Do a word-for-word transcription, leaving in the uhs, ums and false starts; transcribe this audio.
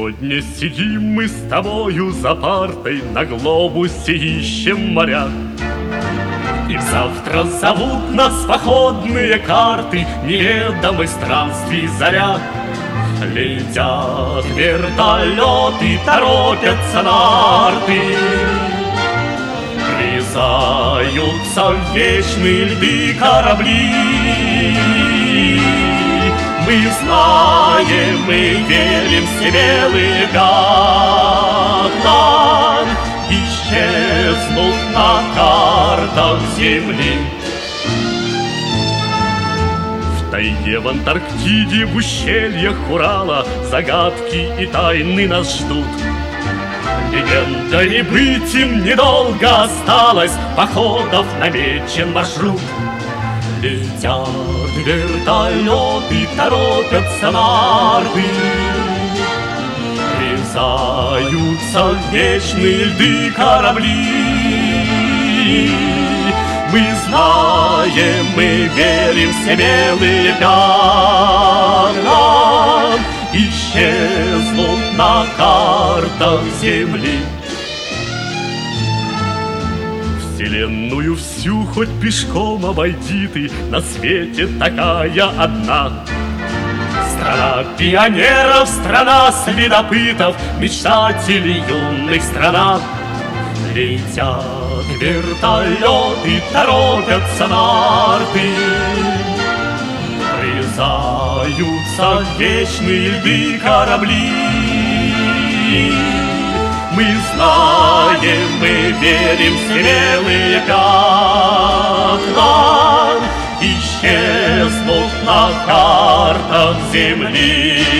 Сегодня сидим мы с тобою за партой, на глобусе ищем моря. И завтра зовут нас походные карты, неведомой странствий заря. Летят вертолеты, торопятся нарты, врезаются в вечные льды корабли. Мы знаем, мы верим в смелый гад, исчезнут на картах земли. В тайге, в Антарктиде, в ущельях Урала загадки и тайны нас ждут. Легендой быть им недолго осталось, походов намечен маршрут. Летят вертолеты, торопятся нарты, врезаются в вечные льды корабли. Мы знаем, мы верим в смелые пятна, исчезнут на картах земли. Вселенную всю хоть пешком обойди ты, на свете такая одна. Страна пионеров, страна следопытов, мечтателей юных страна. Летят вертолеты, торопятся нарты, врезаются в вечные льды корабли. Мы знаем, мы верим в смелые пятна, исчезнут на картах земли.